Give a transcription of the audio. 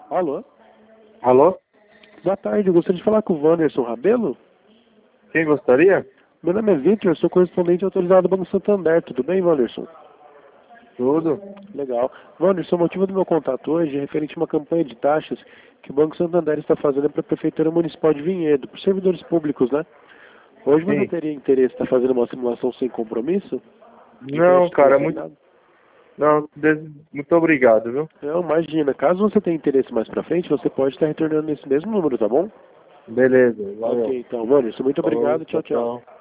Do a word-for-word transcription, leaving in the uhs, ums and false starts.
Alô? Alô? Boa tarde, eu gostaria de falar com o Wanderson Rabelo. Quem gostaria? Meu nome é Victor, eu sou correspondente autorizado do Banco Santander. Tudo bem, Wanderson? Tudo. Legal. Wanderson, o motivo do meu contato hoje é referente a uma campanha de taxas que o Banco Santander está fazendo para a Prefeitura Municipal de Vinhedo, para os servidores públicos, né? Hoje você Sim. teria interesse em estar fazendo uma simulação sem compromisso? De Não, crédito cara, muito. consignado? Não, des- muito obrigado, viu? Não, imagina. Caso você tenha interesse mais pra frente, você pode estar retornando nesse mesmo número, tá bom? Beleza, Ok, valeu. então, Wanderson, muito Falou, obrigado. Tchau, tchau, tchau. tchau.